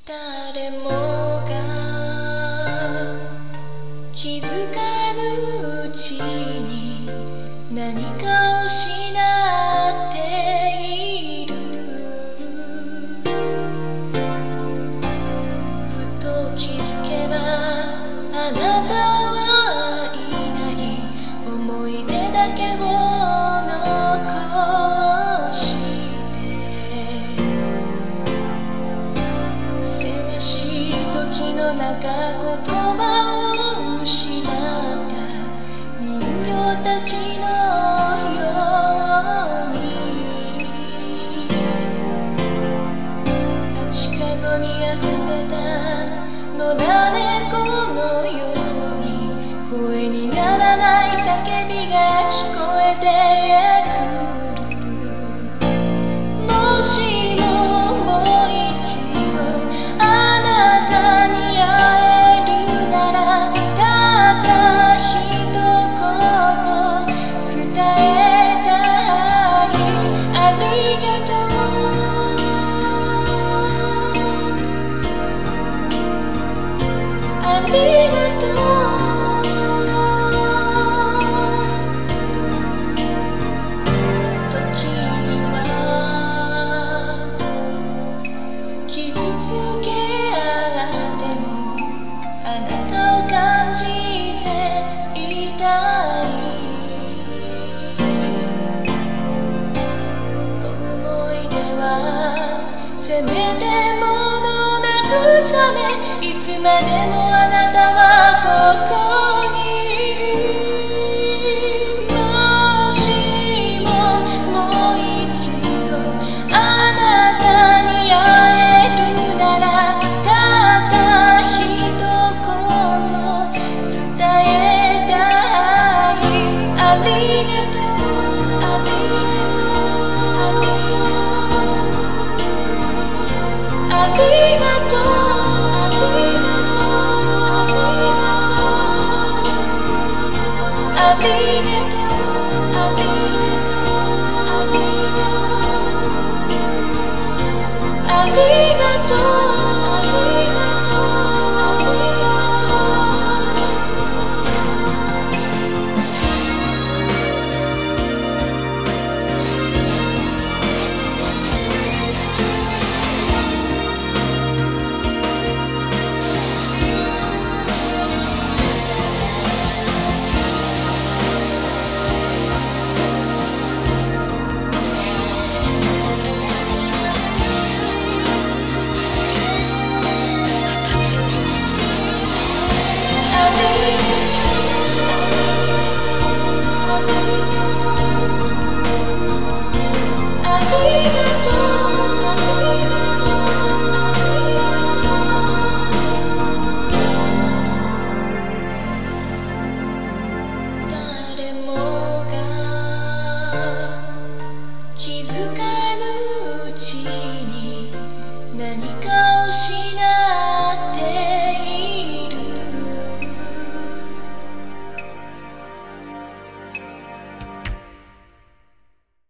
誰もが気づかぬうちに何かを失っている。ふと気づけばあなたはいない、思い出だけを残してせわしい時の中言葉を失った人形たちのように、街角にあふれた野良猫のように声にならない叫びが聞こえてくる。もしももう一度あなたに会えるなら、たった一言伝えたい。ありがとう、ありがとう。時には傷つけ合ってもあなたを感じていたい。思い出はせめてもの慰め、いつまでもあなたはここにいる。もしももう一度あなたに会えるなら、たった一言伝えたい。ありがとう、ありがとう、ありがとう。ありがとう。